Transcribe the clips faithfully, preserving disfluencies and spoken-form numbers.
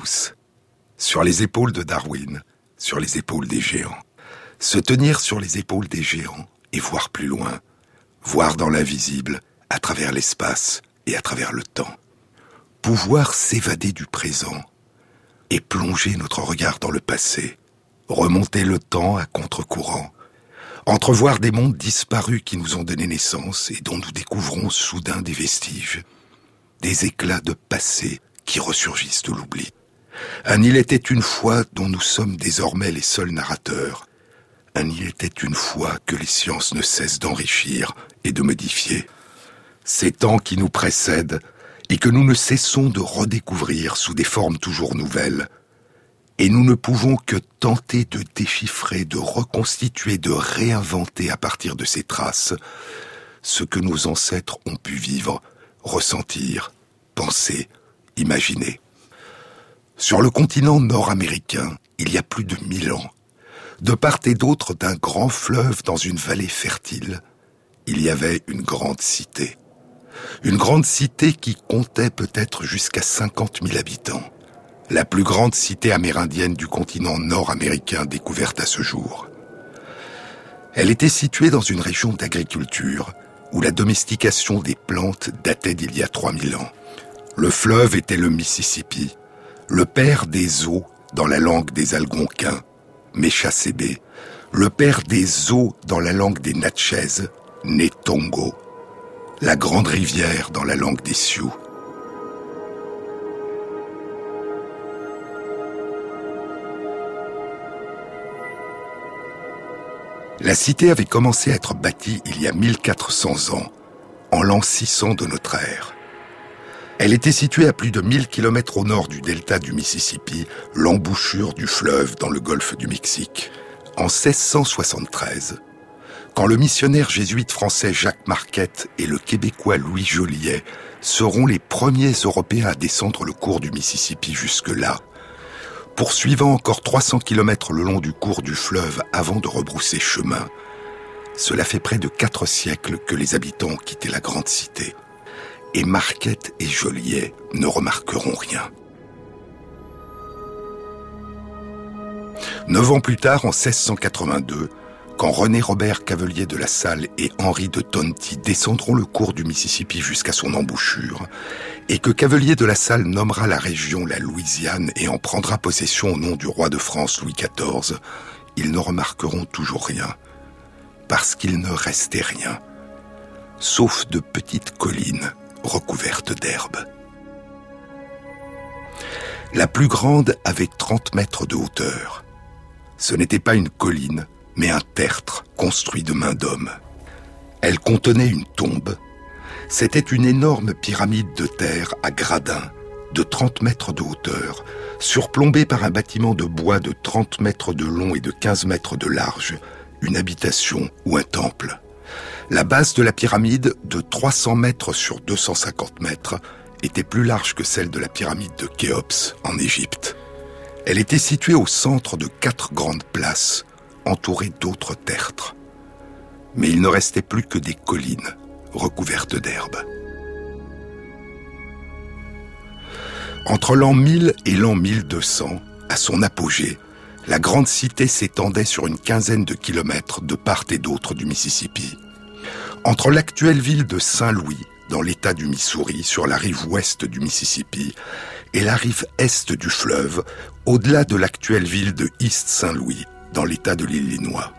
tous. Sur les épaules de Darwin, sur les épaules des géants. Se tenir sur les épaules des géants et voir plus loin. Voir dans l'invisible, à travers l'espace et à travers le temps. Pouvoir s'évader du présent et plonger notre regard dans le passé. Remonter le temps à contre-courant. Entrevoir des mondes disparus qui nous ont donné naissance et dont nous découvrons soudain des vestiges. Des éclats de passé qui ressurgissent de l'oubli. Un il était une fois dont nous sommes désormais les seuls narrateurs. Un il était une fois que les sciences ne cessent d'enrichir et de modifier. Ces temps qui nous précèdent et que nous ne cessons de redécouvrir sous des formes toujours nouvelles. Et nous ne pouvons que tenter de déchiffrer, de reconstituer, de réinventer à partir de ces traces ce que nos ancêtres ont pu vivre, ressentir, penser, imaginer. Sur le continent nord-américain, il y a plus de mille ans, de part et d'autre d'un grand fleuve dans une vallée fertile, il y avait une grande cité. Une grande cité qui comptait peut-être jusqu'à cinquante mille habitants. La plus grande cité amérindienne du continent nord-américain découverte à ce jour. Elle était située dans une région d'agriculture où la domestication des plantes datait d'il y a trois mille ans. Le fleuve était le Mississippi, le père des eaux dans la langue des Algonquins, Méchassébé, le père des eaux dans la langue des Natchez, Netongo, la grande rivière dans la langue des Sioux. La cité avait commencé à être bâtie il y a mille quatre cents ans, en l'an six cents de notre ère. Elle était située à plus de mille kilomètres au nord du delta du Mississippi, l'embouchure du fleuve dans le golfe du Mexique. En seize cent soixante-treize, quand le missionnaire jésuite français Jacques Marquette et le Québécois Louis Joliet seront les premiers Européens à descendre le cours du Mississippi jusque-là, poursuivant encore trois cents kilomètres le long du cours du fleuve avant de rebrousser chemin. Cela fait près de quatre siècles que les habitants ont quitté la grande cité. Et Marquette et Joliet ne remarqueront rien. Neuf ans plus tard, en seize cent quatre-vingt-deux, quand René-Robert Cavelier de La Salle et Henri de Tonti descendront le cours du Mississippi jusqu'à son embouchure, et que Cavelier de La Salle nommera la région la Louisiane et en prendra possession au nom du roi de France Louis quatorze, ils ne remarqueront toujours rien, parce qu'il ne restait rien, sauf de petites collines recouvertes d'herbe. La plus grande avait trente mètres de hauteur. Ce n'était pas une colline, mais un tertre construit de main d'homme. Elle contenait une tombe. C'était une énorme pyramide de terre à gradins, de trente mètres de hauteur, surplombée par un bâtiment de bois de trente mètres de long et de quinze mètres de large, une habitation ou un temple. La base de la pyramide, de trois cents mètres sur deux cent cinquante mètres, était plus large que celle de la pyramide de Khéops, en Égypte. Elle était située au centre de quatre grandes places, entourées d'autres tertres. Mais il ne restait plus que des collines, recouvertes d'herbe. Entre l'an mille et l'an mille deux cents, à son apogée, la grande cité s'étendait sur une quinzaine de kilomètres de part et d'autre du Mississippi. Entre l'actuelle ville de Saint-Louis, dans l'État du Missouri, sur la rive ouest du Mississippi, et la rive est du fleuve, au-delà de l'actuelle ville de East Saint-Louis, dans l'État de l'Illinois.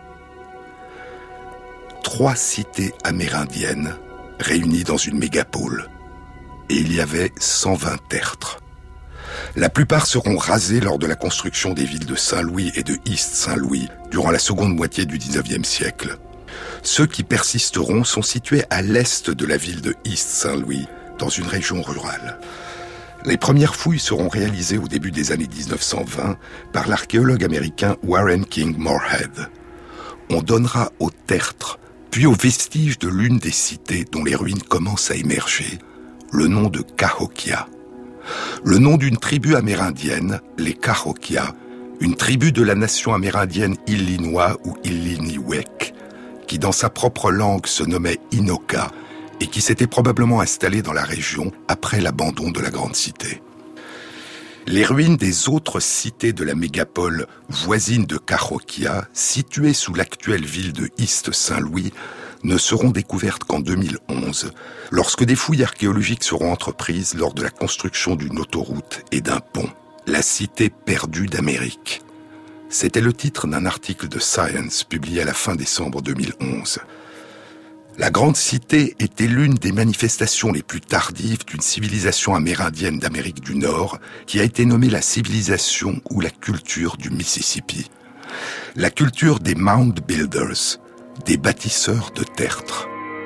Trois cités amérindiennes réunies dans une mégapole. Et il y avait cent vingt tertres. La plupart seront rasés lors de la construction des villes de Saint-Louis et de East Saint-Louis durant la seconde moitié du dix-neuvième siècle. Ceux qui persisteront sont situés à l'est de la ville de East Saint-Louis, dans une région rurale. Les premières fouilles seront réalisées au début des années dix-neuf cent vingt par l'archéologue américain Warren King Moorhead. On donnera aux tertres, puis aux vestiges de l'une des cités dont les ruines commencent à émerger, le nom de Cahokia. Le nom d'une tribu amérindienne, les Cahokia, une tribu de la nation amérindienne Illinois ou Illiniwek, qui dans sa propre langue se nommait Inoka et qui s'était probablement installée dans la région après l'abandon de la grande cité. Les ruines des autres cités de la mégapole voisine de Cahokia, situées sous l'actuelle ville de East Saint-Louis, ne seront découvertes qu'en deux mille onze, lorsque des fouilles archéologiques seront entreprises lors de la construction d'une autoroute et d'un pont. La cité perdue d'Amérique. C'était le titre d'un article de Science publié à la fin décembre deux mille onze. La Grande Cité était l'une des manifestations les plus tardives d'une civilisation amérindienne d'Amérique du Nord qui a été nommée la civilisation ou la culture du Mississippi. La culture des Mound Builders, des bâtisseurs de tertres.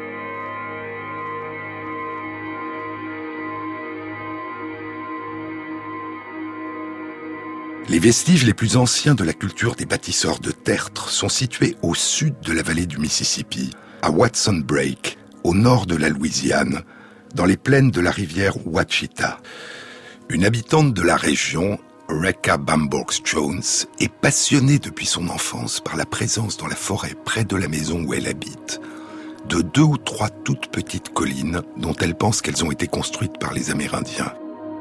Les vestiges les plus anciens de la culture des bâtisseurs de tertres sont situés au sud de la vallée du Mississippi, à Watson Break, au nord de la Louisiane, dans les plaines de la rivière Ouachita. Une habitante de la région, Rekha Bambox Jones, est passionnée depuis son enfance par la présence dans la forêt près de la maison où elle habite de deux ou trois toutes petites collines dont elle pense qu'elles ont été construites par les Amérindiens.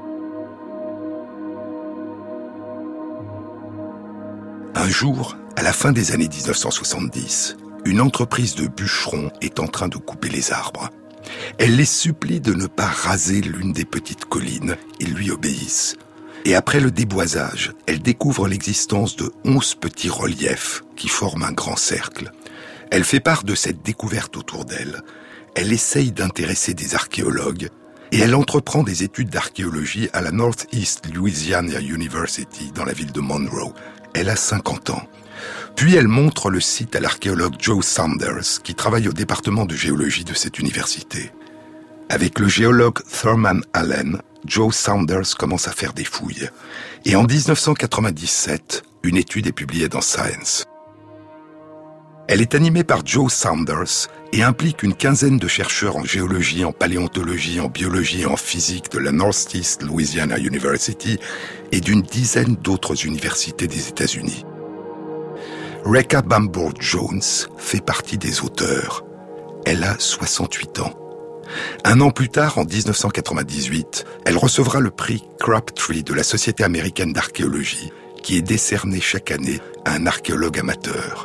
Un jour, à la fin des années dix-neuf cent soixante-dix, une entreprise de bûcherons est en train de couper les arbres. Elle les supplie de ne pas raser l'une des petites collines. Ils lui obéissent. Et après le déboisage, elle découvre l'existence de onze petits reliefs qui forment un grand cercle. Elle fait part de cette découverte autour d'elle. Elle essaye d'intéresser des archéologues et elle entreprend des études d'archéologie à la Northeast Louisiana University dans la ville de Monroe. Elle a cinquante ans. Puis elle montre le site à l'archéologue Joe Saunders, qui travaille au département de géologie de cette université. Avec le géologue Thurman Allen, Joe Saunders commence à faire des fouilles. Et en dix-neuf cent quatre-vingt-dix-sept, une étude est publiée dans Science. Elle est animée par Joe Saunders et implique une quinzaine de chercheurs en géologie, en paléontologie, en biologie et en physique de la Northeast Louisiana University et d'une dizaine d'autres universités des États-Unis. Rekha Bambox Jones fait partie des auteurs. Elle a soixante-huit ans. Un an plus tard, en dix-neuf cent quatre-vingt-dix-huit, elle recevra le prix Crabtree de la Société américaine d'archéologie, qui est décerné chaque année à un archéologue amateur.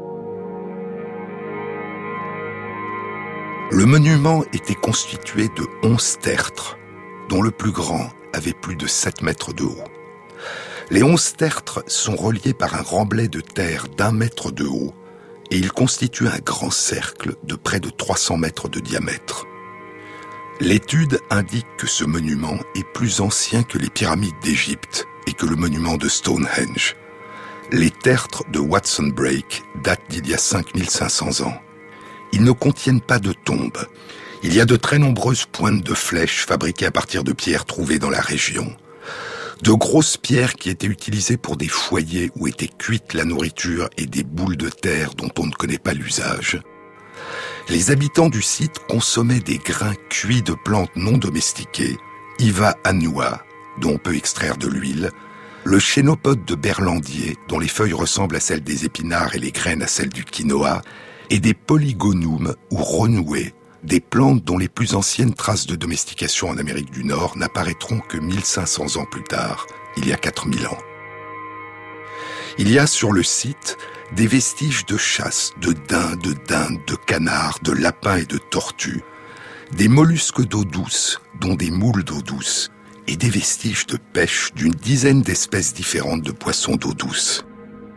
Le monument était constitué de onze tertres, dont le plus grand avait plus de sept mètres de haut. Les onze tertres sont reliés par un remblai de terre d'un mètre de haut et ils constituent un grand cercle de près de trois cents mètres de diamètre. L'étude indique que ce monument est plus ancien que les pyramides d'Égypte et que le monument de Stonehenge. Les tertres de Watson Break datent d'il y a cinq mille cinq cents ans. Ils ne contiennent pas de tombes. Il y a de très nombreuses pointes de flèches fabriquées à partir de pierres trouvées dans la région. De grosses pierres qui étaient utilisées pour des foyers où était cuite la nourriture et des boules de terre dont on ne connaît pas l'usage. Les habitants du site consommaient des grains cuits de plantes non domestiquées, Iva annua, dont on peut extraire de l'huile, le chénopode de berlandier, dont les feuilles ressemblent à celles des épinards et les graines à celles du quinoa, et des polygonums ou renouées, des plantes dont les plus anciennes traces de domestication en Amérique du Nord n'apparaîtront que mille cinq cents ans plus tard, il y a quatre mille ans. Il y a sur le site des vestiges de chasse, de daims, de dindes, de canards, de lapins et de tortues, des mollusques d'eau douce, dont des moules d'eau douce, et des vestiges de pêche d'une dizaine d'espèces différentes de poissons d'eau douce.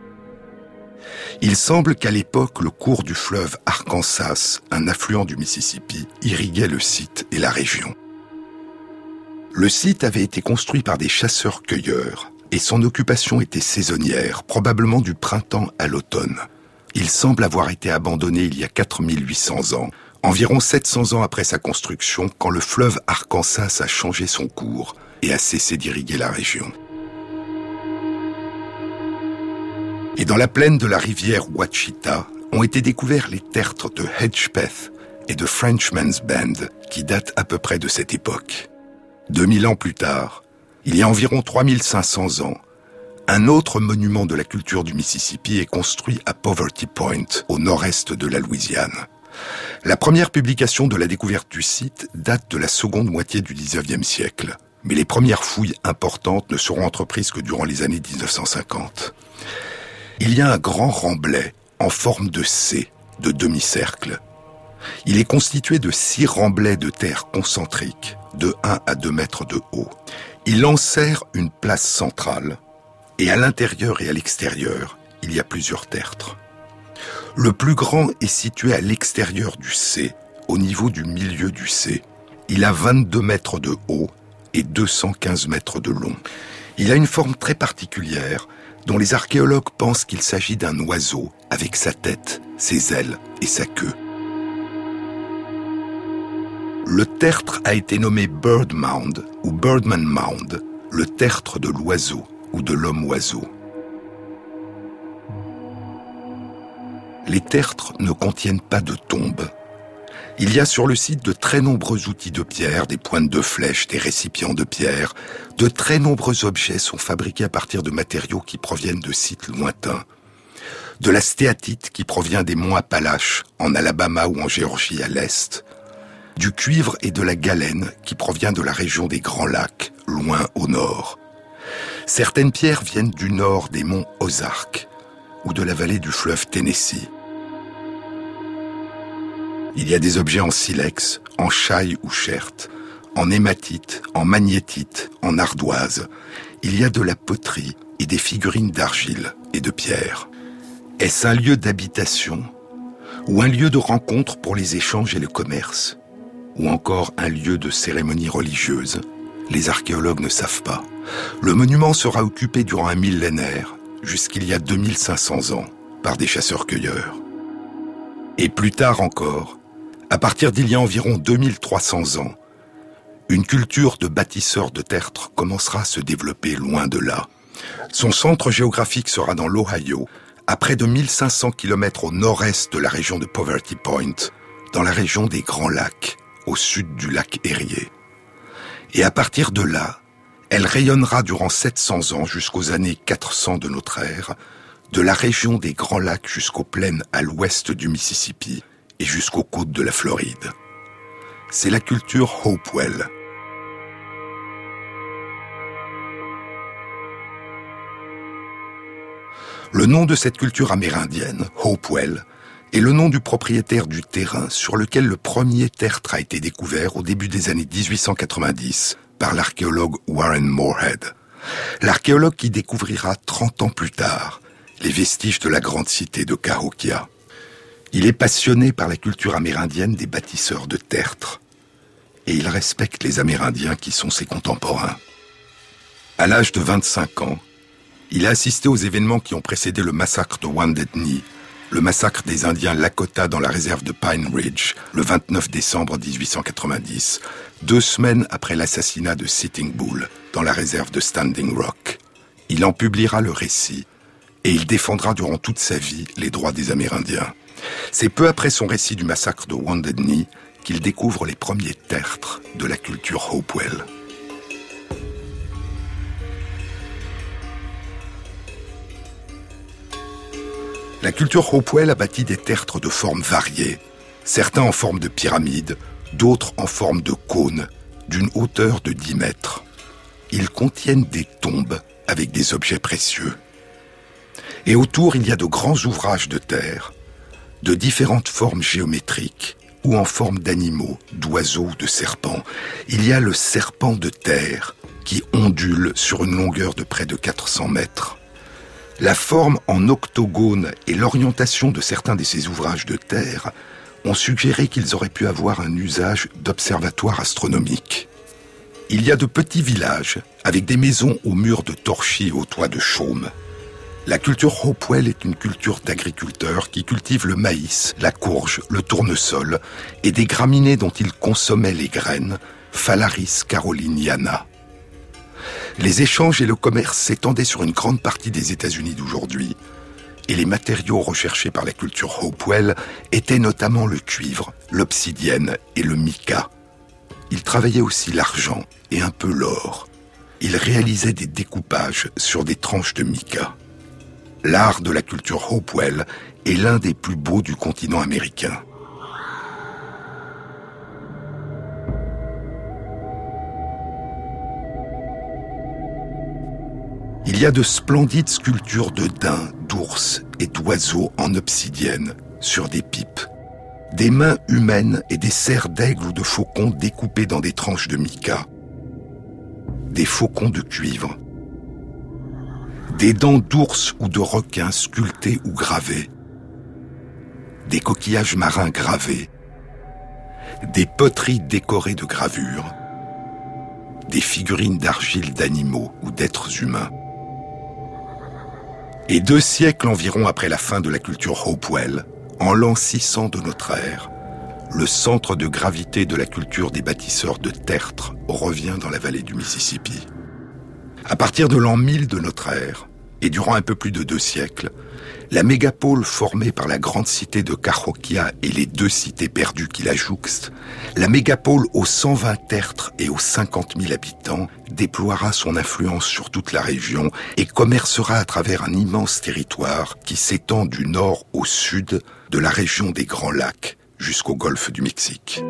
Il semble qu'à l'époque, le cours du fleuve Arkansas, un affluent du Mississippi, irriguait le site et la région. Le site avait été construit par des chasseurs-cueilleurs et son occupation était saisonnière, probablement du printemps à l'automne. Il semble avoir été abandonné il y a quatre mille huit cents ans, environ sept cents ans après sa construction, quand le fleuve Arkansas a changé son cours et a cessé d'irriguer la région. Et dans la plaine de la rivière Ouachita ont été découverts les tertres de Hedgepeth et de Frenchman's Bend, qui datent à peu près de cette époque. deux mille ans plus tard, il y a environ trois mille cinq cents ans, un autre monument de la culture du Mississippi est construit à Poverty Point, au nord-est de la Louisiane. La première publication de la découverte du site date de la seconde moitié du dix-neuvième siècle. Mais les premières fouilles importantes ne seront entreprises que durant les années dix-neuf cent cinquante. Il y a un grand remblai en forme de C, de demi-cercle. Il est constitué de six remblais de terre concentriques, de un à deux mètres de haut. Il enserre une place centrale, et à l'intérieur et à l'extérieur, il y a plusieurs tertres. Le plus grand est situé à l'extérieur du C, au niveau du milieu du C. Il a vingt-deux mètres de haut et deux cent quinze mètres de long. Il a une forme très particulière, dont les archéologues pensent qu'il s'agit d'un oiseau, avec sa tête, ses ailes et sa queue. Le tertre a été nommé Bird Mound ou Birdman Mound, le tertre de l'oiseau ou de l'homme-oiseau. Les tertres ne contiennent pas de tombes. Il y a sur le site de très nombreux outils de pierre, des pointes de flèches, des récipients de pierre. De très nombreux objets sont fabriqués à partir de matériaux qui proviennent de sites lointains. De la stéatite qui provient des monts Appalaches, en Alabama ou en Géorgie à l'est. Du cuivre et de la galène qui provient de la région des Grands Lacs, loin au nord. Certaines pierres viennent du nord des monts Ozarks ou de la vallée du fleuve Tennessee. Il y a des objets en silex, en chaille ou cherte, en hématite, en magnétite, en ardoise. Il y a de la poterie et des figurines d'argile et de pierre. Est-ce un lieu d'habitation ou un lieu de rencontre pour les échanges et le commerce? Ou encore un lieu de cérémonie religieuse? Les archéologues ne savent pas. Le monument sera occupé durant un millénaire, jusqu'il y a deux mille cinq cents ans, par des chasseurs-cueilleurs. Et plus tard encore, à partir d'il y a environ deux mille trois cents ans, une culture de bâtisseurs de tertres commencera à se développer loin de là. Son centre géographique sera dans l'Ohio, à près de mille cinq cents kilomètres au nord-est de la région de Poverty Point, dans la région des Grands Lacs, au sud du lac Erie. Et à partir de là, elle rayonnera durant sept cents ans jusqu'aux années quatre cents de notre ère, de la région des Grands Lacs jusqu'aux plaines à l'ouest du Mississippi et jusqu'aux côtes de la Floride. C'est la culture Hopewell. Le nom de cette culture amérindienne, Hopewell, est le nom du propriétaire du terrain sur lequel le premier tertre a été découvert au début des années dix-huit cent quatre-vingt-dix par l'archéologue Warren Moorhead. L'archéologue qui découvrira trente ans plus tard les vestiges de la grande cité de Cahokia. Il est passionné par la culture amérindienne des bâtisseurs de tertres et il respecte les Amérindiens qui sont ses contemporains. À l'âge de vingt-cinq ans, il a assisté aux événements qui ont précédé le massacre de Wounded Knee, le massacre des Indiens Lakota dans la réserve de Pine Ridge, le vingt-neuf décembre dix-huit cent quatre-vingt-dix, deux semaines après l'assassinat de Sitting Bull dans la réserve de Standing Rock. Il en publiera le récit et il défendra durant toute sa vie les droits des Amérindiens. C'est peu après son récit du massacre de Wounded Knee qu'il découvre les premiers tertres de la culture Hopewell. La culture Hopewell a bâti des tertres de formes variées, certains en forme de pyramide, d'autres en forme de cône, d'une hauteur de dix mètres. Ils contiennent des tombes avec des objets précieux. Et autour, il y a de grands ouvrages de terre, de différentes formes géométriques, ou en forme d'animaux, d'oiseaux ou de serpents. Il y a le serpent de terre, qui ondule sur une longueur de près de quatre cents mètres. La forme en octogone et l'orientation de certains de ces ouvrages de terre ont suggéré qu'ils auraient pu avoir un usage d'observatoire astronomique. Il y a de petits villages avec des maisons aux murs de torchis et aux toits de chaume. La culture Hopewell est une culture d'agriculteurs qui cultivent le maïs, la courge, le tournesol et des graminées dont ils consommaient les graines, Phalaris caroliniana. Les échanges et le commerce s'étendaient sur une grande partie des États-Unis d'aujourd'hui, et les matériaux recherchés par la culture Hopewell étaient notamment le cuivre, l'obsidienne et le mica. Ils travaillaient aussi l'argent et un peu l'or. Ils réalisaient des découpages sur des tranches de mica. L'art de la culture Hopewell est l'un des plus beaux du continent américain. Il y a de splendides sculptures de daims, d'ours et d'oiseaux en obsidienne sur des pipes. Des mains humaines et des serres d'aigle ou de faucons découpés dans des tranches de mica. Des faucons de cuivre. Des dents d'ours ou de requins sculptées ou gravées. Des coquillages marins gravés. Des poteries décorées de gravures. Des figurines d'argile d'animaux ou d'êtres humains. Et deux siècles environ après la fin de la culture Hopewell, en l'an six cents de notre ère, le centre de gravité de la culture des bâtisseurs de tertres revient dans la vallée du Mississippi. À partir de l'an mille de notre ère, et durant un peu plus de deux siècles, la mégapole formée par la grande cité de Cahokia et les deux cités perdues qui la jouxtent, la mégapole aux cent vingt tertres et aux cinquante mille habitants, déploiera son influence sur toute la région et commercera à travers un immense territoire qui s'étend du nord au sud de la région des Grands Lacs jusqu'au golfe du Mexique.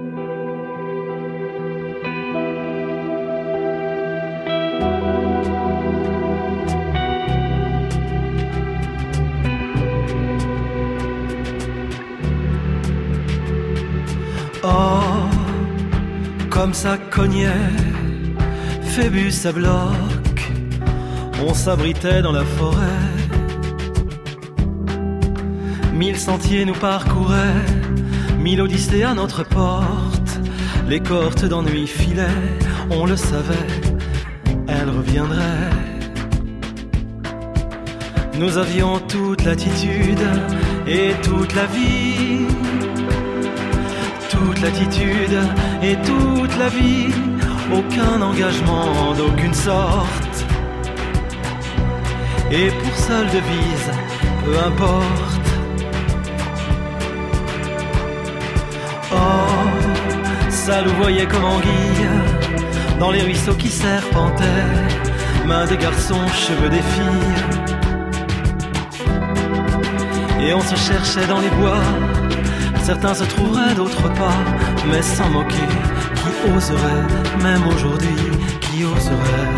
Oh, comme ça cognait, Phébus à bloc, on s'abritait dans la forêt. Mille sentiers nous parcouraient, mille odyssées à notre porte. Les cohortes d'ennui filaient, on le savait, elles reviendraient. Nous avions toute l'attitude et toute la vie. Toute l'attitude et toute la vie, aucun engagement d'aucune sorte. Et pour seule devise, peu importe. Oh, ça nous voyait comme anguilles, dans les ruisseaux qui serpentaient, mains des garçons, cheveux des filles. Et on se cherchait dans les bois. Certains se trouveraient, d'autres pas, mais sans moquer. Qui oserait, même aujourd'hui, qui oserait?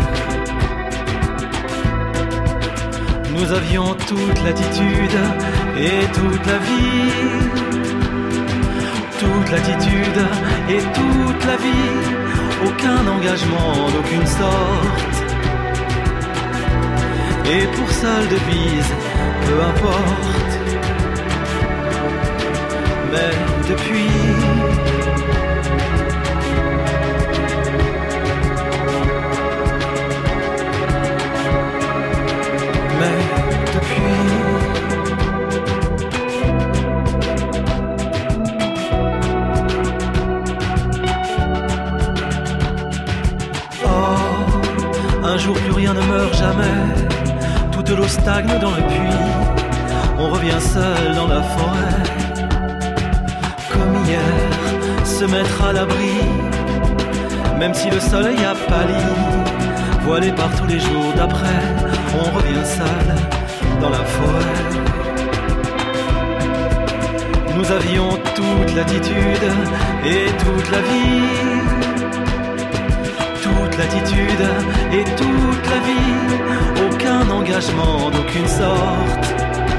Nous avions toute l'attitude et toute la vie. Toute l'attitude et toute la vie. Aucun engagement d'aucune sorte. Et pour seule devise, peu importe. Mais depuis, mais depuis, oh, un jour plus rien ne meurt jamais, toute l'eau stagne dans le puits, on revient seul dans la forêt. Comme hier, se mettre à l'abri, même si le soleil a pâli, voilé par tous les jours d'après, on revient seul dans la forêt. Nous avions toute l'attitude et toute la vie. Toute l'attitude et toute la vie, aucun engagement d'aucune sorte.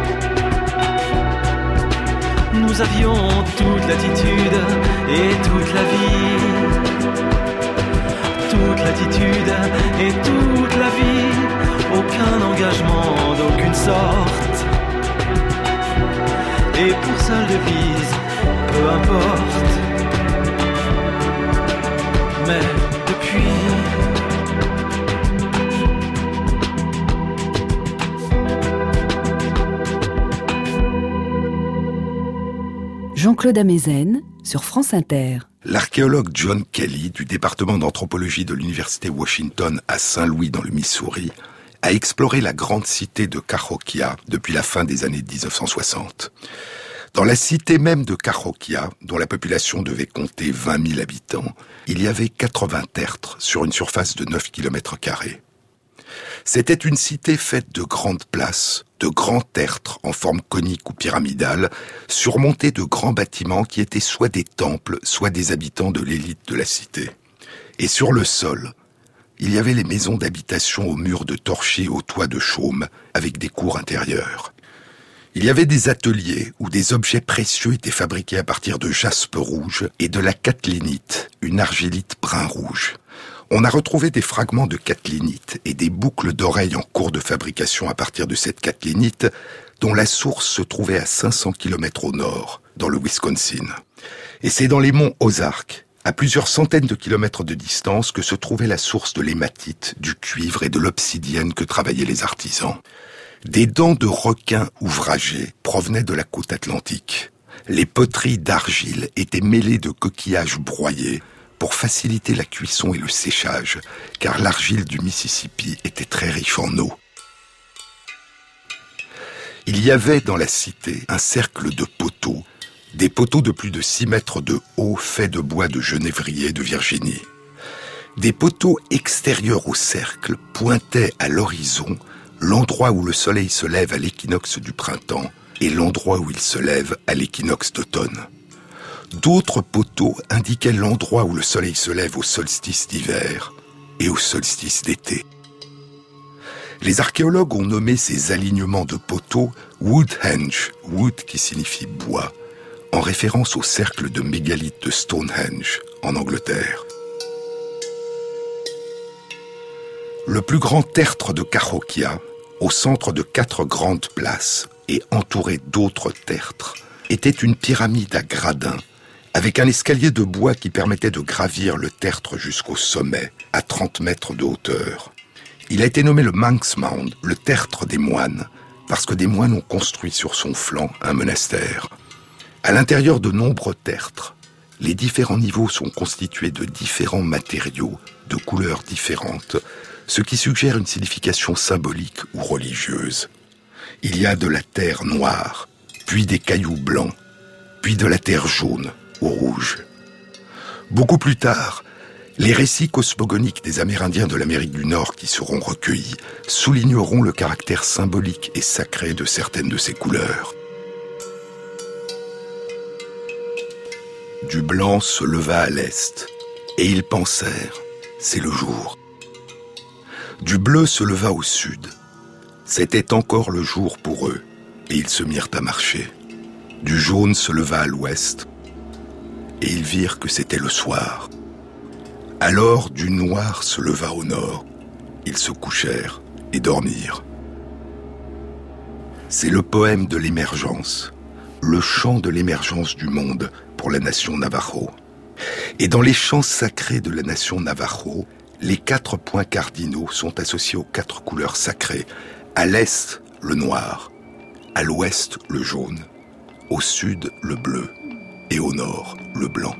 Nous avions toute l'attitude et toute la vie. Toute l'attitude et toute la vie, aucun engagement d'aucune sorte. Et pour seule devise, peu importe. Mais depuis, Jean-Claude Amezen sur France Inter. L'archéologue John Kelly, du département d'anthropologie de l'université Washington à Saint-Louis dans le Missouri, a exploré la grande cité de Cahokia depuis la fin des années dix-neuf cent soixante. Dans la cité même de Cahokia, dont la population devait compter vingt mille habitants, il y avait quatre-vingts tertres sur une surface de neuf kilomètres carrés. C'était une cité faite de grandes places, de grands tertres en forme conique ou pyramidale, surmontés de grands bâtiments qui étaient soit des temples, soit des habitants de l'élite de la cité. Et sur le sol, il y avait les maisons d'habitation aux murs de torchis et aux toits de chaume, avec des cours intérieures. Il y avait des ateliers où des objets précieux étaient fabriqués à partir de jaspe rouge et de la catlinite, une argilite brun-rouge. On a retrouvé des fragments de catlinite et des boucles d'oreilles en cours de fabrication à partir de cette catlinite, dont la source se trouvait à cinq cents kilomètres au nord, dans le Wisconsin. Et c'est dans les monts Ozarks, à plusieurs centaines de kilomètres de distance, que se trouvait la source de l'hématite, du cuivre et de l'obsidienne que travaillaient les artisans. Des dents de requins ouvragés provenaient de la côte atlantique. Les poteries d'argile étaient mêlées de coquillages broyés pour faciliter la cuisson et le séchage, car l'argile du Mississippi était très riche en eau. Il y avait dans la cité un cercle de poteaux, des poteaux de plus de six mètres de haut faits de bois de genévrier de Virginie. Des poteaux extérieurs au cercle pointaient à l'horizon l'endroit où le soleil se lève à l'équinoxe du printemps et l'endroit où il se lève à l'équinoxe d'automne. D'autres poteaux indiquaient l'endroit où le soleil se lève au solstice d'hiver et au solstice d'été. Les archéologues ont nommé ces alignements de poteaux Woodhenge, wood qui signifie bois, en référence au cercle de mégalithes de Stonehenge, en Angleterre. Le plus grand tertre de Cahokia, au centre de quatre grandes places et entouré d'autres tertres, était une pyramide à gradins, avec un escalier de bois qui permettait de gravir le tertre jusqu'au sommet, à trente mètres de hauteur. Il a été nommé le Manx Mound, le tertre des moines, parce que des moines ont construit sur son flanc un monastère. À l'intérieur de nombreux tertres, les différents niveaux sont constitués de différents matériaux, de couleurs différentes, ce qui suggère une signification symbolique ou religieuse. Il y a de la terre noire, puis des cailloux blancs, puis de la terre jaune ou rouge. Beaucoup plus tard, les récits cosmogoniques des Amérindiens de l'Amérique du Nord qui seront recueillis souligneront le caractère symbolique et sacré de certaines de ces couleurs. Du blanc se leva à l'est, et ils pensèrent, c'est le jour. Du bleu se leva au sud, c'était encore le jour pour eux, et ils se mirent à marcher. Du jaune se leva à l'ouest, et ils virent que c'était le soir. Alors du noir se leva au nord, ils se couchèrent et dormirent. C'est le poème de l'émergence, le chant de l'émergence du monde pour la nation Navajo. Et dans les chants sacrés de la nation Navajo, les quatre points cardinaux sont associés aux quatre couleurs sacrées. À l'est, le noir, à l'ouest, le jaune, au sud, le bleu, et au nord, le blanc.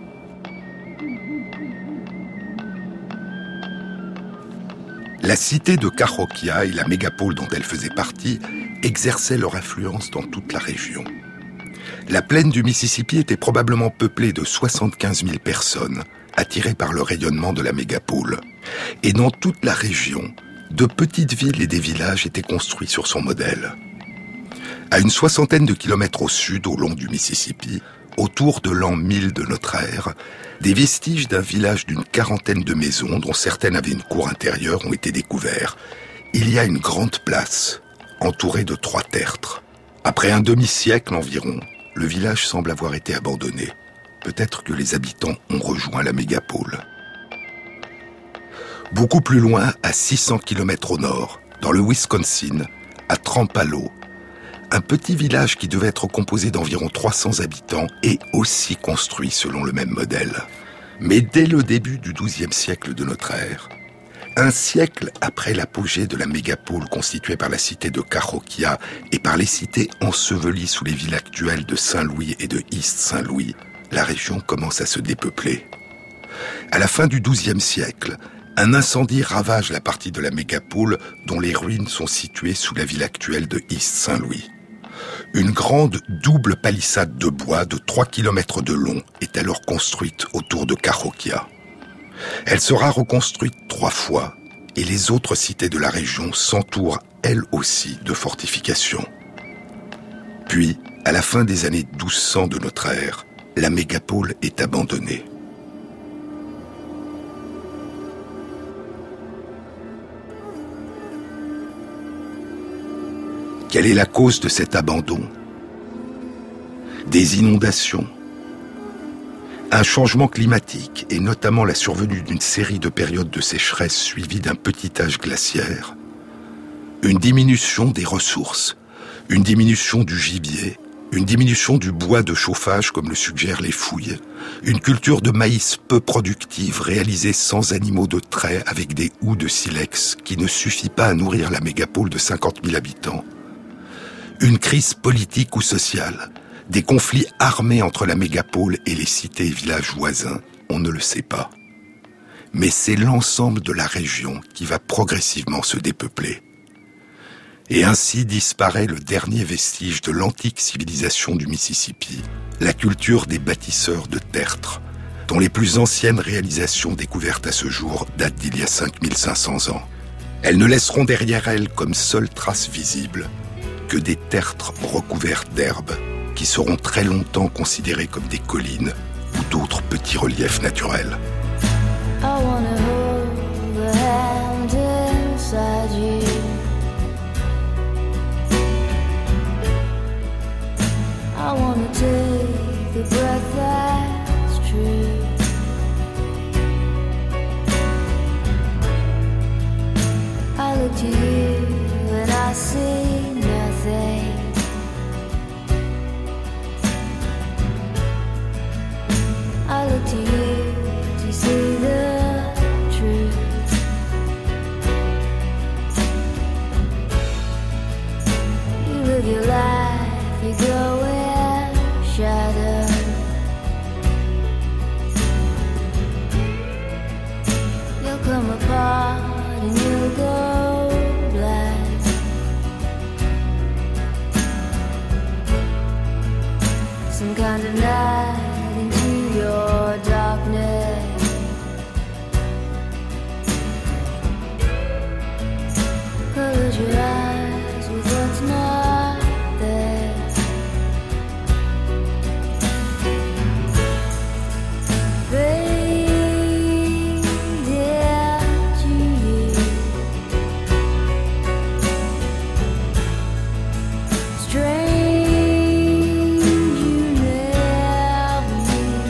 La cité de Cahokia et la mégapole dont elle faisait partie exerçaient leur influence dans toute la région. La plaine du Mississippi était probablement peuplée de soixante-quinze mille personnes, attirées par le rayonnement de la mégapole. Et dans toute la région, de petites villes et des villages étaient construits sur son modèle. À une soixantaine de kilomètres au sud, au long du Mississippi, autour de l'an mille de notre ère, des vestiges d'un village d'une quarantaine de maisons, dont certaines avaient une cour intérieure, ont été découverts. Il y a une grande place, entourée de trois tertres. Après un demi-siècle environ, le village semble avoir été abandonné. Peut-être que les habitants ont rejoint la mégapole. Beaucoup plus loin, à six cents kilomètres au nord, dans le Wisconsin, à Trampalo, un petit village qui devait être composé d'environ trois cents habitants est aussi construit selon le même modèle. Mais dès le début du douzième siècle de notre ère, un siècle après l'apogée de la mégapole constituée par la cité de Cahokia et par les cités ensevelies sous les villes actuelles de Saint-Louis et de East Saint-Louis, la région commence à se dépeupler. À la fin du douzième siècle, un incendie ravage la partie de la mégapole dont les ruines sont situées sous la ville actuelle de East Saint-Louis. Une grande double palissade de bois de trois kilomètres de long est alors construite autour de Cahokia. Elle sera reconstruite trois fois et les autres cités de la région s'entourent elles aussi de fortifications. Puis, à la fin des années douze cents de notre ère, la mégapole est abandonnée. Quelle est la cause de cet abandon? Des inondations, un changement climatique et notamment la survenue d'une série de périodes de sécheresse suivies d'un petit âge glaciaire, une diminution des ressources, une diminution du gibier, une diminution du bois de chauffage comme le suggèrent les fouilles, une culture de maïs peu productive réalisée sans animaux de trait avec des houes de silex qui ne suffit pas à nourrir la mégapole de cinquante mille habitants, une crise politique ou sociale, des conflits armés entre la mégapole et les cités et villages voisins, on ne le sait pas. Mais c'est l'ensemble de la région qui va progressivement se dépeupler. Et ainsi disparaît le dernier vestige de l'antique civilisation du Mississippi, la culture des bâtisseurs de tertres, dont les plus anciennes réalisations découvertes à ce jour datent d'il y a cinq mille cinq cents ans. Elles ne laisseront derrière elles comme seule trace visible que des tertres recouverts d'herbes, qui seront très longtemps considérés comme des collines ou d'autres petits reliefs naturels. I wanna hold the hand inside you. I wanna take the breath that's true. I look to you and I see nothing. I look to you to see the truth. You live your life, you go in shadow. You'll come apart and you'll go black. Some kind of night into your darkness. Close your eyes with what's not there. Fade into you. Strange you never knew.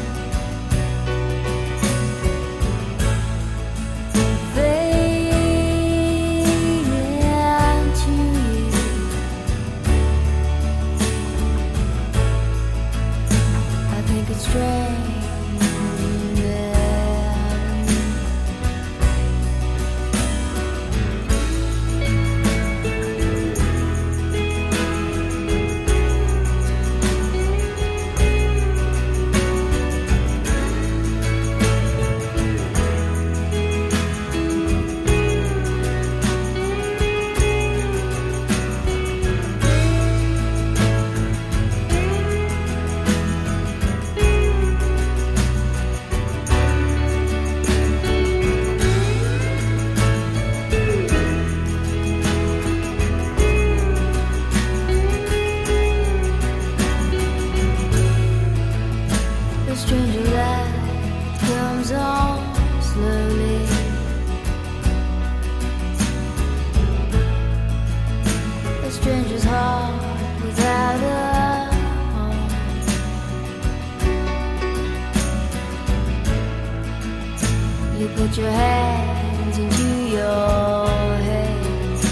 Put your hands into your head.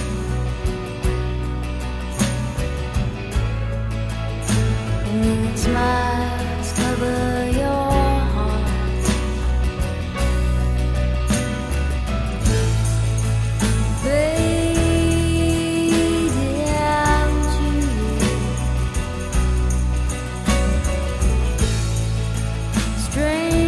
And then smiles cover your heart. Fade down to you. Strange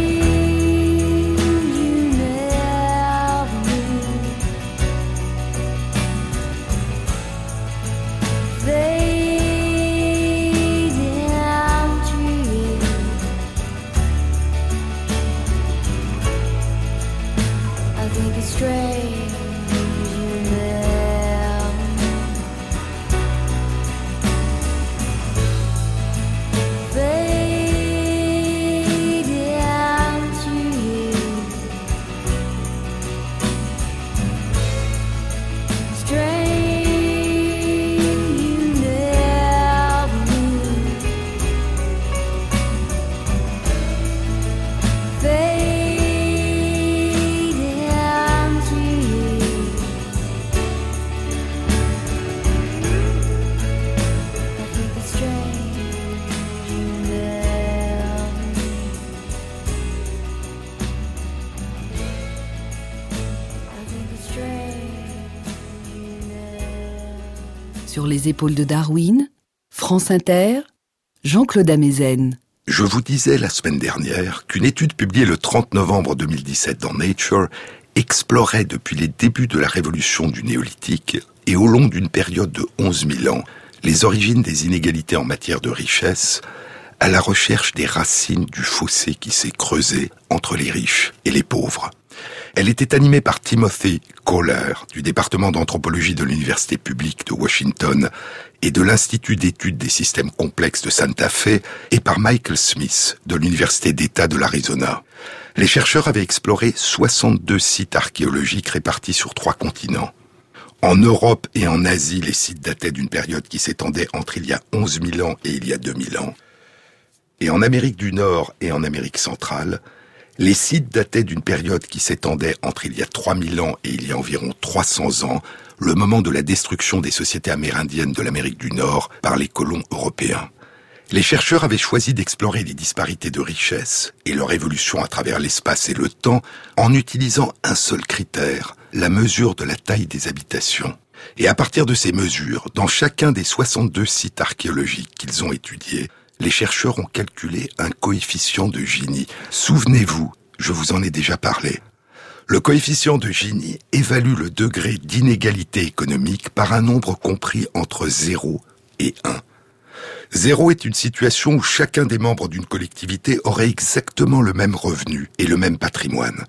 you Sur les épaules de Darwin, France Inter, Jean-Claude Amezen. Je vous disais la semaine dernière qu'une étude publiée le trente novembre deux mille dix-sept dans Nature explorait depuis les débuts de la révolution du néolithique et au long d'une période de onze mille ans les origines des inégalités en matière de richesse à la recherche des racines du fossé qui s'est creusé entre les riches et les pauvres. Elle était animée par Timothy Kohler du département d'anthropologie de l'Université publique de Washington et de l'Institut d'études des systèmes complexes de Santa Fe et par Michael Smith de l'Université d'État de l'Arizona. Les chercheurs avaient exploré soixante-deux sites archéologiques répartis sur trois continents. En Europe et en Asie, les sites dataient d'une période qui s'étendait entre il y a onze mille ans et il y a deux mille ans. Et en Amérique du Nord et en Amérique centrale, les sites dataient d'une période qui s'étendait entre il y a trois mille ans et il y a environ trois cents ans, le moment de la destruction des sociétés amérindiennes de l'Amérique du Nord par les colons européens. Les chercheurs avaient choisi d'explorer les disparités de richesse et leur évolution à travers l'espace et le temps en utilisant un seul critère, la mesure de la taille des habitations. Et à partir de ces mesures, dans chacun des soixante-deux sites archéologiques qu'ils ont étudiés, les chercheurs ont calculé un coefficient de Gini. Souvenez-vous, je vous en ai déjà parlé. Le coefficient de Gini évalue le degré d'inégalité économique par un nombre compris entre zéro et un. Zéro est une situation où chacun des membres d'une collectivité aurait exactement le même revenu et le même patrimoine.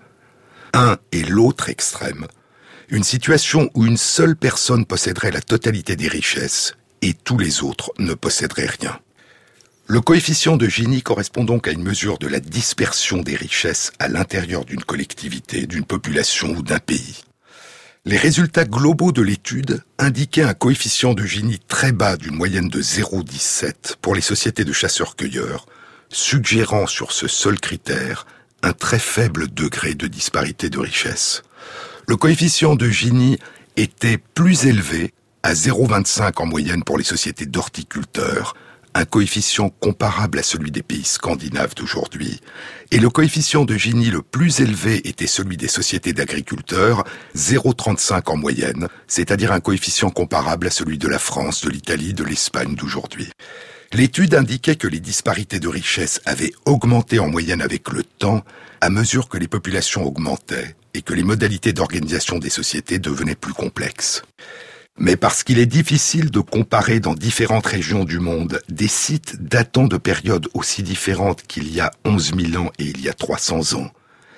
Un est l'autre extrême. Une situation où une seule personne posséderait la totalité des richesses et tous les autres ne posséderaient rien. Le coefficient de Gini correspond donc à une mesure de la dispersion des richesses à l'intérieur d'une collectivité, d'une population ou d'un pays. Les résultats globaux de l'étude indiquaient un coefficient de Gini très bas d'une moyenne de zéro virgule dix-sept pour les sociétés de chasseurs-cueilleurs, suggérant sur ce seul critère un très faible degré de disparité de richesse. Le coefficient de Gini était plus élevé, à zéro virgule vingt-cinq en moyenne pour les sociétés d'horticulteurs, un coefficient comparable à celui des pays scandinaves d'aujourd'hui, et le coefficient de Gini le plus élevé était celui des sociétés d'agriculteurs, zéro virgule trente-cinq en moyenne, c'est-à-dire un coefficient comparable à celui de la France, de l'Italie, de l'Espagne d'aujourd'hui. L'étude indiquait que les disparités de richesse avaient augmenté en moyenne avec le temps, à mesure que les populations augmentaient et que les modalités d'organisation des sociétés devenaient plus complexes. Mais parce qu'il est difficile de comparer dans différentes régions du monde des sites datant de périodes aussi différentes qu'il y a onze mille ans et il y a trois cents ans,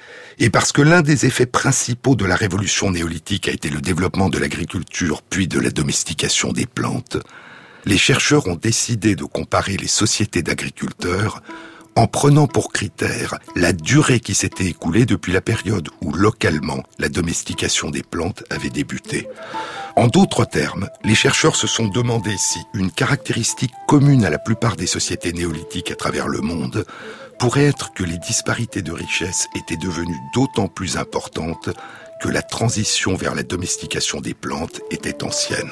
et parce que l'un des effets principaux de la révolution néolithique a été le développement de l'agriculture puis de la domestication des plantes, les chercheurs ont décidé de comparer les sociétés d'agriculteurs en prenant pour critère la durée qui s'était écoulée depuis la période où, localement, la domestication des plantes avait débuté. En d'autres termes, les chercheurs se sont demandé si une caractéristique commune à la plupart des sociétés néolithiques à travers le monde pourrait être que les disparités de richesse étaient devenues d'autant plus importantes que la transition vers la domestication des plantes était ancienne.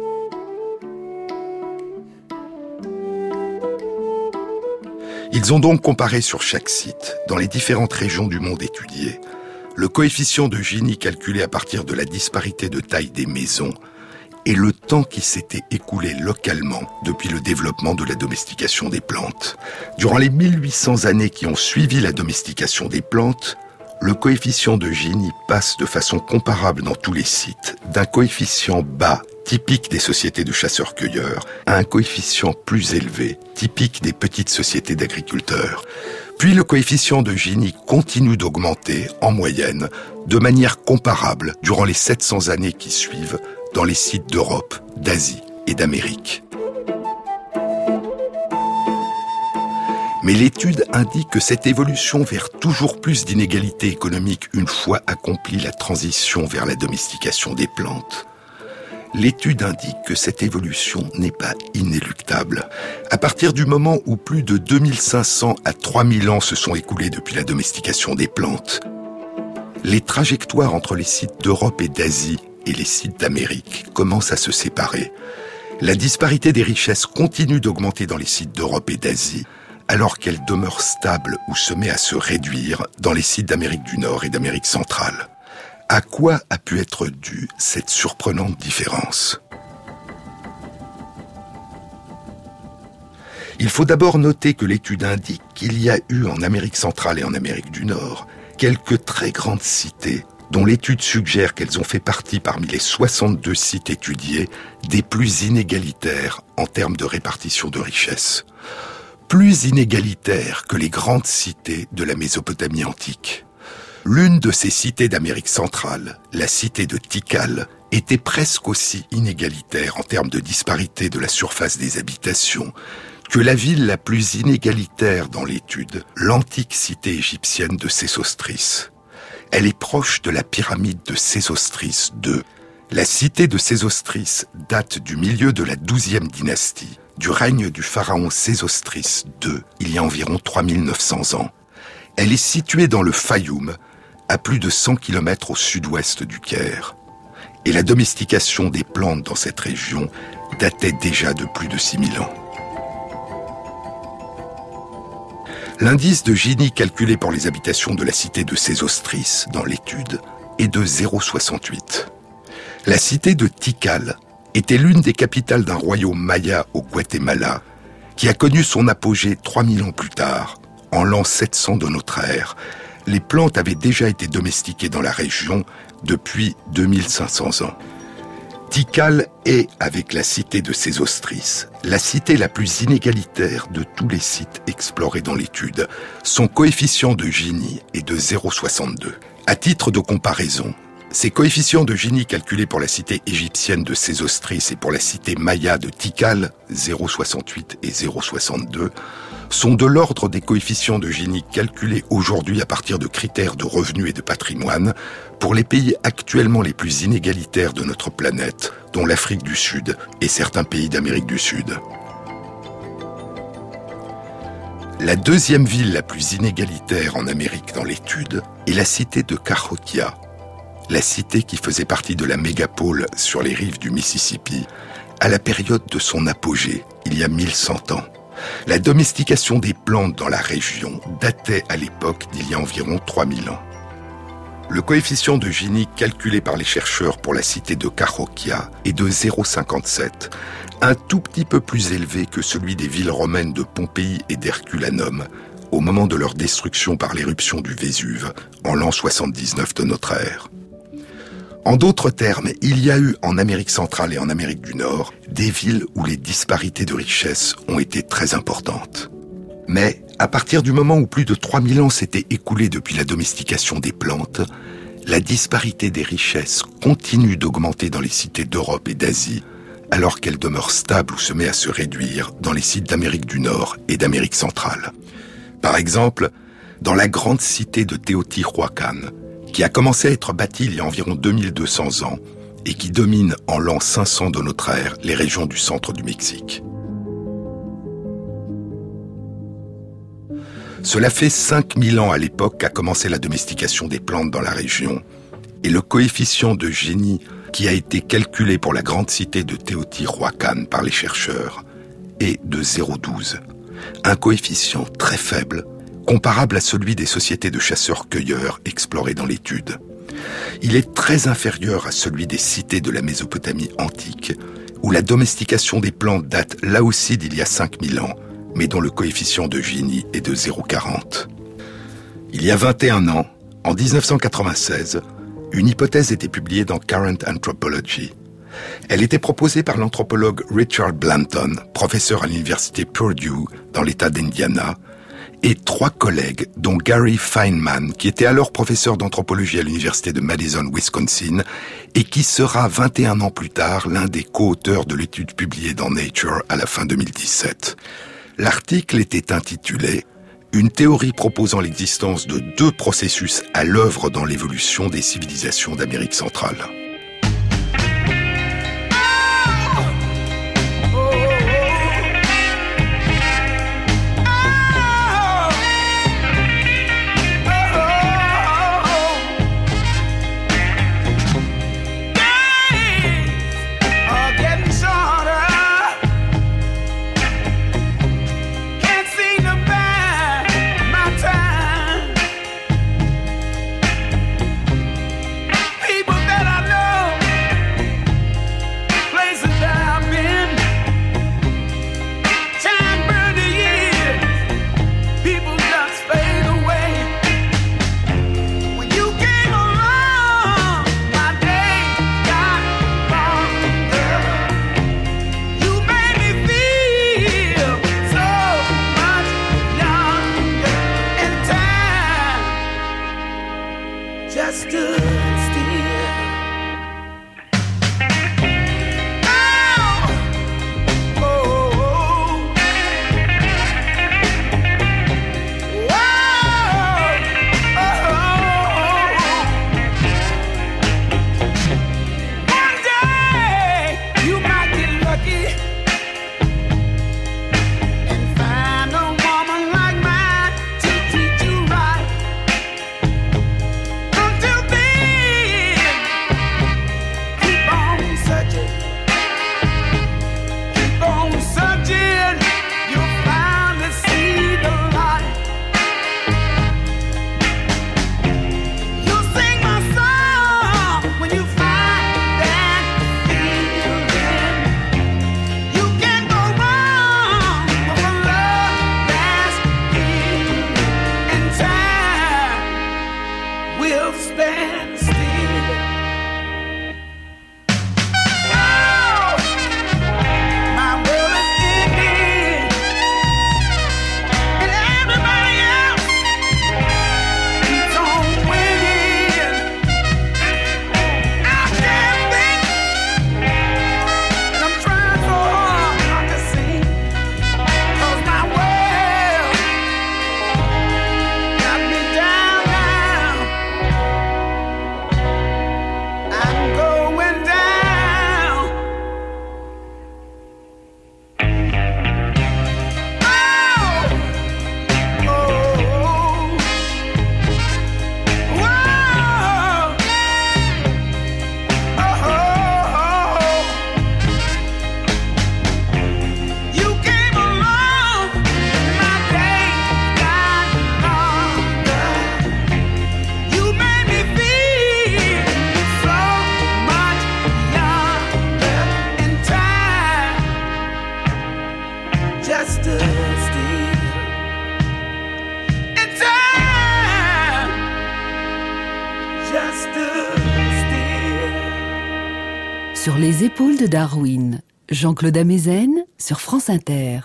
Ils ont donc comparé sur chaque site, dans les différentes régions du monde étudiées, le coefficient de Gini calculé à partir de la disparité de taille des maisons et le temps qui s'était écoulé localement depuis le développement de la domestication des plantes. Durant les mille huit cents années qui ont suivi la domestication des plantes, le coefficient de Gini passe de façon comparable dans tous les sites, d'un coefficient bas, typique des sociétés de chasseurs-cueilleurs, à un coefficient plus élevé, typique des petites sociétés d'agriculteurs. Puis le coefficient de Gini continue d'augmenter, en moyenne, de manière comparable durant les sept cents années qui suivent, dans les sites d'Europe, d'Asie et d'Amérique. Mais l'étude indique que cette évolution vers toujours plus d'inégalités économiques une fois accomplie la transition vers la domestication des plantes, l'étude indique que cette évolution n'est pas inéluctable. À partir du moment où plus de deux mille cinq cents à trois mille ans se sont écoulés depuis la domestication des plantes, les trajectoires entre les sites d'Europe et d'Asie et les sites d'Amérique commencent à se séparer. La disparité des richesses continue d'augmenter dans les sites d'Europe et d'Asie, alors qu'elle demeure stable ou se met à se réduire dans les sites d'Amérique du Nord et d'Amérique centrale. À quoi a pu être due cette surprenante différence ? Il faut d'abord noter que l'étude indique qu'il y a eu en Amérique centrale et en Amérique du Nord quelques très grandes cités dont l'étude suggère qu'elles ont fait partie parmi les soixante-deux sites étudiés des plus inégalitaires en termes de répartition de richesses. Plus inégalitaires que les grandes cités de la Mésopotamie antique. L'une de ces cités d'Amérique centrale, la cité de Tikal, était presque aussi inégalitaire en termes de disparité de la surface des habitations que la ville la plus inégalitaire dans l'étude, l'antique cité égyptienne de Sésostris. Elle est proche de la pyramide de Sésostris deux. La cité de Sésostris date du milieu de la douzième dynastie, du règne du pharaon Sésostris deux, il y a environ trois mille neuf cents ans. Elle est située dans le Fayoum, à plus de cent kilomètres au sud-ouest du Caire. Et la domestication des plantes dans cette région datait déjà de plus de six mille ans. L'indice de Gini calculé pour les habitations de la cité de Sésostris dans l'étude est de zéro virgule soixante-huit. La cité de Tikal était l'une des capitales d'un royaume maya au Guatemala qui a connu son apogée trois mille ans plus tard, en l'an sept cents de notre ère. Les plantes avaient déjà été domestiquées dans la région depuis deux mille cinq cents ans. Tikal est, avec la cité de Sésostris, la cité la plus inégalitaire de tous les sites explorés dans l'étude. Son coefficient de Gini est de zéro virgule soixante-deux. À titre de comparaison, ces coefficients de Gini calculés pour la cité égyptienne de Sésostris et pour la cité maya de Tikal, zéro virgule soixante-huit et zéro virgule soixante-deux, sont de l'ordre des coefficients de Gini calculés aujourd'hui à partir de critères de revenus et de patrimoine pour les pays actuellement les plus inégalitaires de notre planète, dont l'Afrique du Sud et certains pays d'Amérique du Sud. La deuxième ville la plus inégalitaire en Amérique dans l'étude est la cité de Cahokia, la cité qui faisait partie de la mégapole sur les rives du Mississippi à la période de son apogée, il y a mille cent ans. La domestication des plantes dans la région datait à l'époque d'il y a environ trois mille ans. Le coefficient de Gini calculé par les chercheurs pour la cité de Cahokia est de zéro virgule cinquante-sept, un tout petit peu plus élevé que celui des villes romaines de Pompéi et d'Herculanum, au moment de leur destruction par l'éruption du Vésuve, en l'an soixante-dix-neuf de notre ère. En d'autres termes, il y a eu en Amérique centrale et en Amérique du Nord des villes où les disparités de richesse ont été très importantes. Mais, à partir du moment où plus de trois mille ans s'étaient écoulés depuis la domestication des plantes, la disparité des richesses continue d'augmenter dans les cités d'Europe et d'Asie, alors qu'elle demeure stable ou se met à se réduire dans les sites d'Amérique du Nord et d'Amérique centrale. Par exemple, dans la grande cité de Teotihuacan, qui a commencé à être bâtie il y a environ deux mille deux cents ans et qui domine en l'an cinq cents de notre ère les régions du centre du Mexique. Cela fait cinq mille ans à l'époque qu'a commencé la domestication des plantes dans la région, et le coefficient de Gini qui a été calculé pour la grande cité de Teotihuacan par les chercheurs est de zéro virgule douze, un coefficient très faible, comparable à celui des sociétés de chasseurs-cueilleurs explorées dans l'étude. Il est très inférieur à celui des cités de la Mésopotamie antique, où la domestication des plantes date là aussi d'il y a cinq mille ans, mais dont le coefficient de Gini est de zéro virgule quarante. Il y a vingt et un ans, en dix-neuf cent quatre-vingt-seize, une hypothèse était publiée dans Current Anthropology. Elle était proposée par l'anthropologue Richard Blanton, professeur à l'université Purdue dans l'État d'Indiana, et trois collègues, dont Gary Feynman, qui était alors professeur d'anthropologie à l'université de Madison, Wisconsin, et qui sera vingt et un ans plus tard l'un des co-auteurs de l'étude publiée dans Nature à la fin deux mille dix-sept. L'article était intitulé « Une théorie proposant l'existence de deux processus à l'œuvre dans l'évolution des civilisations d'Amérique centrale ». People that I know just stood still. Sur les épaules de Darwin, Jean-Claude Amezen sur France Inter.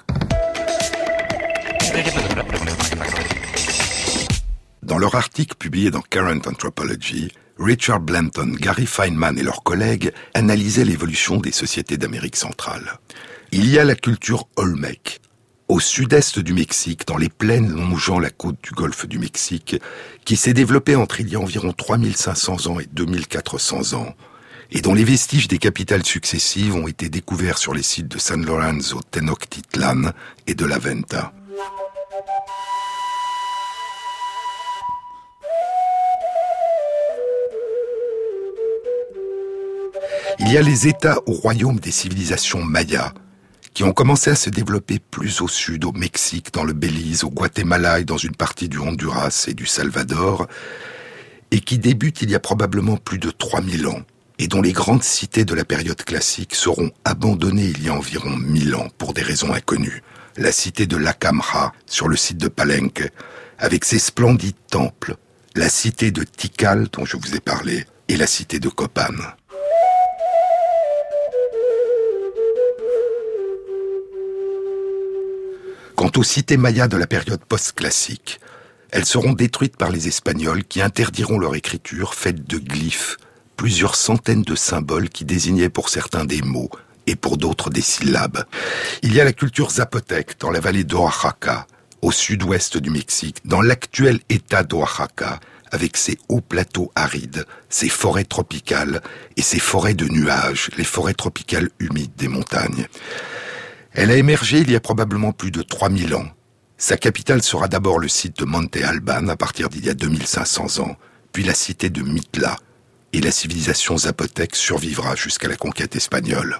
Dans leur article publié dans Current Anthropology, Richard Blanton, Gary Feynman et leurs collègues analysaient l'évolution des sociétés d'Amérique centrale. Il y a la culture Olmec. Au sud-est du Mexique, dans les plaines longeant la côte du golfe du Mexique, qui s'est développée entre il y a environ trois mille cinq cents ans et deux mille quatre cents ans, et dont les vestiges des capitales successives ont été découverts sur les sites de San Lorenzo, Tenochtitlan et de La Venta. Il y a les États ou royaumes des civilisations mayas, qui ont commencé à se développer plus au sud, au Mexique, dans le Belize, au Guatemala et dans une partie du Honduras et du Salvador, et qui débutent il y a probablement plus de trois mille ans, et dont les grandes cités de la période classique seront abandonnées il y a environ mille ans pour des raisons inconnues. La cité de Lacamra, sur le site de Palenque, avec ses splendides temples, la cité de Tikal, dont je vous ai parlé, et la cité de Copan. Quant aux cités mayas de la période post-classique, elles seront détruites par les Espagnols qui interdiront leur écriture faite de glyphes, plusieurs centaines de symboles qui désignaient pour certains des mots et pour d'autres des syllabes. Il y a la culture zapotèque dans la vallée d'Oaxaca, au sud-ouest du Mexique, dans l'actuel état d'Oaxaca, avec ses hauts plateaux arides, ses forêts tropicales et ses forêts de nuages, les forêts tropicales humides des montagnes. Elle a émergé il y a probablement plus de trois mille ans. Sa capitale sera d'abord le site de Monte Alban à partir d'il y a deux mille cinq cents ans, puis la cité de Mitla, et la civilisation zapotèque survivra jusqu'à la conquête espagnole.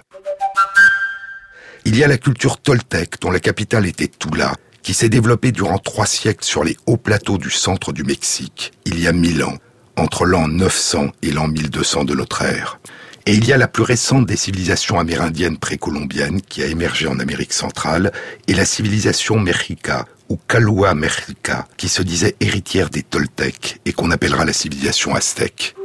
Il y a la culture toltèque, dont la capitale était Tula, qui s'est développée durant trois siècles sur les hauts plateaux du centre du Mexique, il y a mille ans, entre l'an neuf cents et l'an mille deux cents de notre ère. Et il y a la plus récente des civilisations amérindiennes précolombiennes qui a émergé en Amérique centrale, et la civilisation Mexica, ou Calua Mexica, qui se disait héritière des Toltecs et qu'on appellera la civilisation aztèque.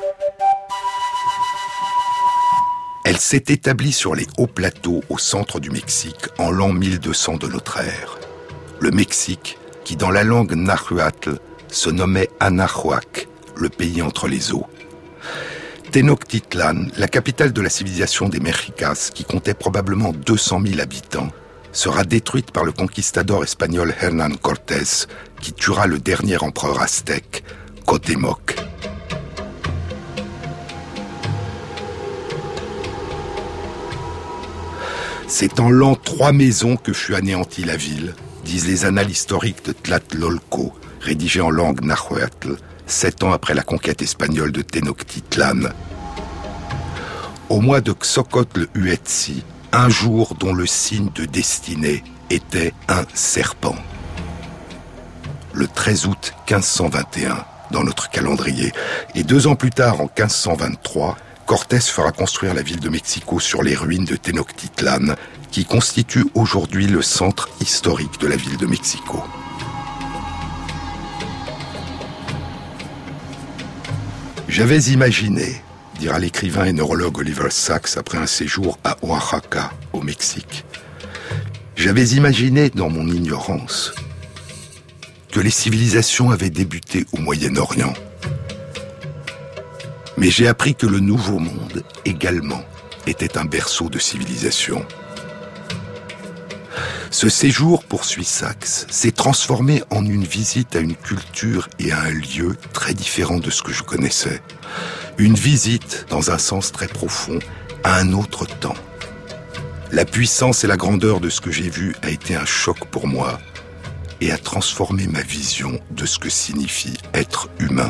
Elle s'est établie sur les hauts plateaux au centre du Mexique en l'an mille deux cents de notre ère. Le Mexique, qui dans la langue nahuatl se nommait Anahuac, le pays entre les eaux. Tenochtitlan, la capitale de la civilisation des Mexicas, qui comptait probablement deux cent mille habitants, sera détruite par le conquistador espagnol Hernán Cortés, qui tuera le dernier empereur aztèque, Cuauhtémoc. C'est en l'an trois maisons que fut anéantie la ville, disent les annales historiques de Tlatelolco, rédigées en langue nahuatl, sept ans après la conquête espagnole de Tenochtitlan. Au mois de Xocotl-Huetzi, un jour dont le signe de destinée était un serpent. Le treize août quinze cent vingt et un, dans notre calendrier, et deux ans plus tard, en quinze cent vingt-trois, Cortés fera construire la ville de Mexico sur les ruines de Tenochtitlan, qui constitue aujourd'hui le centre historique de la ville de Mexico. J'avais imaginé, dira l'écrivain et neurologue Oliver Sacks après un séjour à Oaxaca, au Mexique, j'avais imaginé, dans mon ignorance, que les civilisations avaient débuté au Moyen-Orient. Mais j'ai appris que le Nouveau Monde, également, était un berceau de civilisation. Ce séjour, poursuit Sacks, s'est transformé en une visite à une culture et à un lieu très différents de ce que je connaissais. Une visite, dans un sens très profond, à un autre temps. La puissance et la grandeur de ce que j'ai vu a été un choc pour moi et a transformé ma vision de ce que signifie être humain.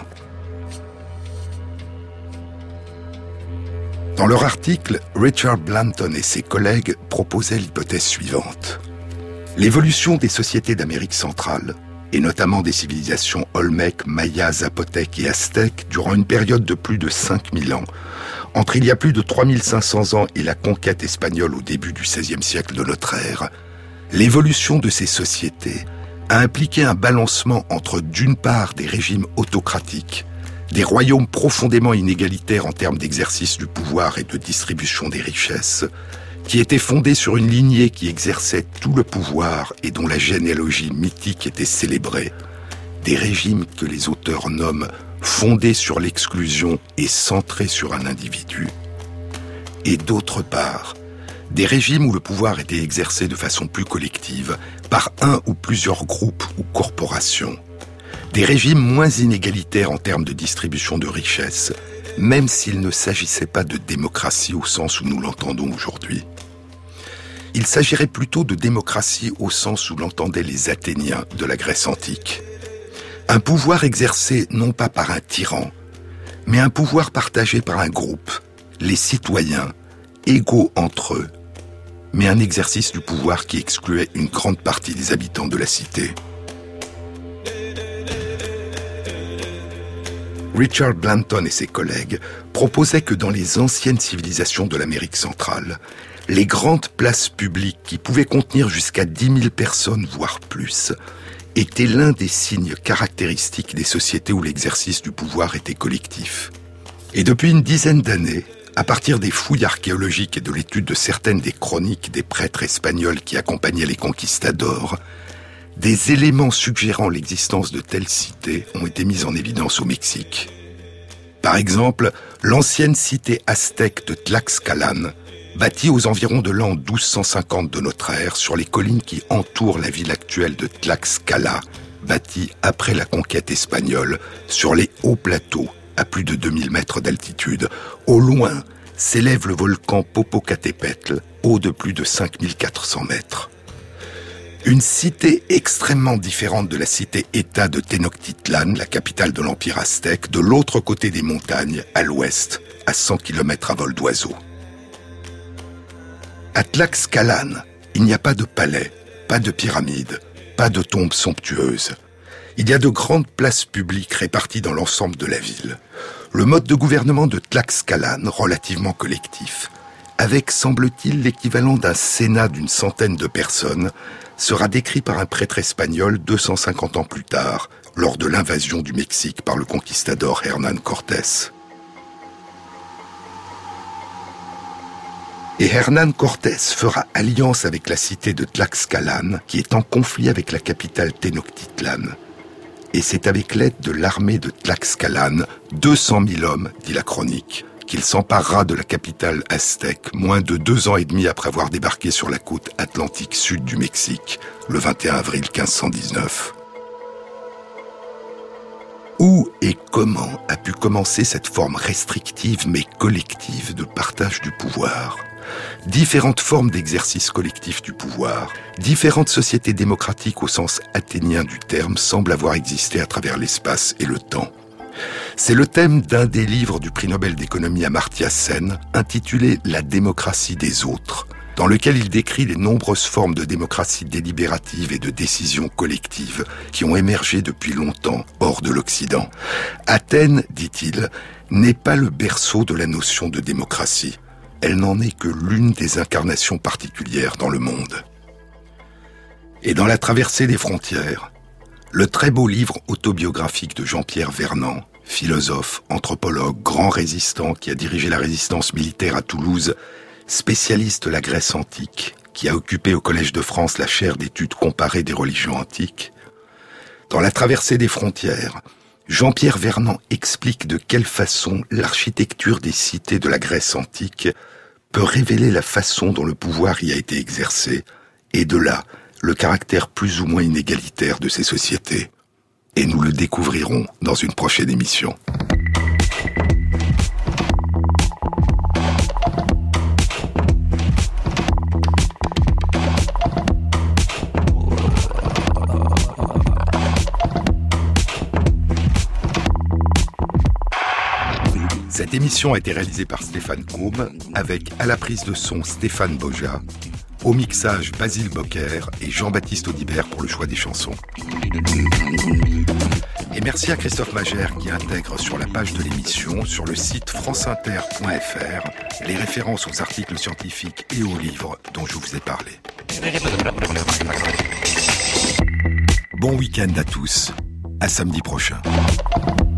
Dans leur article, Richard Blanton et ses collègues proposaient l'hypothèse suivante. L'évolution des sociétés d'Amérique centrale, et notamment des civilisations Olmèques, Mayas, Zapotèques et Aztèques, durant une période de plus de cinq mille ans, entre il y a plus de trois mille cinq cents ans et la conquête espagnole au début du seizième siècle de notre ère, l'évolution de ces sociétés a impliqué un balancement entre, d'une part, des régimes autocratiques, des royaumes profondément inégalitaires en termes d'exercice du pouvoir et de distribution des richesses, qui étaient fondés sur une lignée qui exerçait tout le pouvoir et dont la généalogie mythique était célébrée, des régimes que les auteurs nomment fondés sur l'exclusion et centrés sur un individu, et d'autre part, des régimes où le pouvoir était exercé de façon plus collective par un ou plusieurs groupes ou corporations, des régimes moins inégalitaires en termes de distribution de richesses, même s'il ne s'agissait pas de démocratie au sens où nous l'entendons aujourd'hui. Il s'agirait plutôt de démocratie au sens où l'entendaient les Athéniens de la Grèce antique. Un pouvoir exercé non pas par un tyran, mais un pouvoir partagé par un groupe, les citoyens, égaux entre eux, mais un exercice du pouvoir qui excluait une grande partie des habitants de la cité. Richard Blanton et ses collègues proposaient que dans les anciennes civilisations de l'Amérique centrale, les grandes places publiques qui pouvaient contenir jusqu'à dix mille personnes, voire plus, étaient l'un des signes caractéristiques des sociétés où l'exercice du pouvoir était collectif. Et depuis une dizaine d'années, à partir des fouilles archéologiques et de l'étude de certaines des chroniques des prêtres espagnols qui accompagnaient les conquistadors, des éléments suggérant l'existence de telles cités ont été mis en évidence au Mexique. Par exemple, l'ancienne cité aztèque de Tlaxcalan, bâtie aux environs de l'an douze cent cinquante de notre ère sur les collines qui entourent la ville actuelle de Tlaxcala, bâtie après la conquête espagnole, sur les hauts plateaux, à plus de deux mille mètres d'altitude. Au loin, s'élève le volcan Popocatépetl, haut de plus de cinq mille quatre cents mètres. Une cité extrêmement différente de la cité-État de Tenochtitlan, la capitale de l'Empire aztèque, de l'autre côté des montagnes, à l'ouest, à cent kilomètres à vol d'oiseau. À Tlaxcalan, il n'y a pas de palais, pas de pyramides, pas de tombes somptueuses. Il y a de grandes places publiques réparties dans l'ensemble de la ville. Le mode de gouvernement de Tlaxcalan, relativement collectif, avec, semble-t-il, l'équivalent d'un sénat d'une centaine de personnes, sera décrit par un prêtre espagnol deux cent cinquante ans plus tard, lors de l'invasion du Mexique par le conquistador Hernán Cortés. Et Hernán Cortés fera alliance avec la cité de Tlaxcalan, qui est en conflit avec la capitale Tenochtitlan, Et c'est avec l'aide de l'armée de Tlaxcalan, deux cent mille hommes, dit la chronique, qu'il s'emparera de la capitale aztèque, moins de deux ans et demi après avoir débarqué sur la côte atlantique sud du Mexique, le vingt et un avril quinze cent dix-neuf. Où et comment a pu commencer cette forme restrictive mais collective de partage du pouvoir ? Différentes formes d'exercice collectif du pouvoir, différentes sociétés démocratiques au sens athénien du terme semblent avoir existé à travers l'espace et le temps. C'est le thème d'un des livres du prix Nobel d'économie Amartya Sen, intitulé « La démocratie des autres », dans lequel il décrit les nombreuses formes de démocratie délibérative et de décision collective qui ont émergé depuis longtemps hors de l'Occident. Athènes, dit-il, n'est pas le berceau de la notion de démocratie. Elle n'en est que l'une des incarnations particulières dans le monde. Et dans La traversée des frontières, le très beau livre autobiographique de Jean-Pierre Vernant, philosophe, anthropologue, grand résistant qui a dirigé la résistance militaire à Toulouse, spécialiste de la Grèce antique, qui a occupé au Collège de France la chaire d'études comparées des religions antiques. Dans La traversée des frontières, Jean-Pierre Vernant explique de quelle façon l'architecture des cités de la Grèce antique peut révéler la façon dont le pouvoir y a été exercé, et de là, le caractère plus ou moins inégalitaire de ces sociétés. Et nous le découvrirons dans une prochaine émission. Cette émission a été réalisée par Stéphane Côme, avec à la prise de son Stéphane Boja, au mixage Basile Bocquer et Jean-Baptiste Audibert pour le choix des chansons. Et merci à Christophe Magère qui intègre sur la page de l'émission, sur le site franceinter point f r, les références aux articles scientifiques et aux livres dont je vous ai parlé. Bon week-end à tous, à samedi prochain.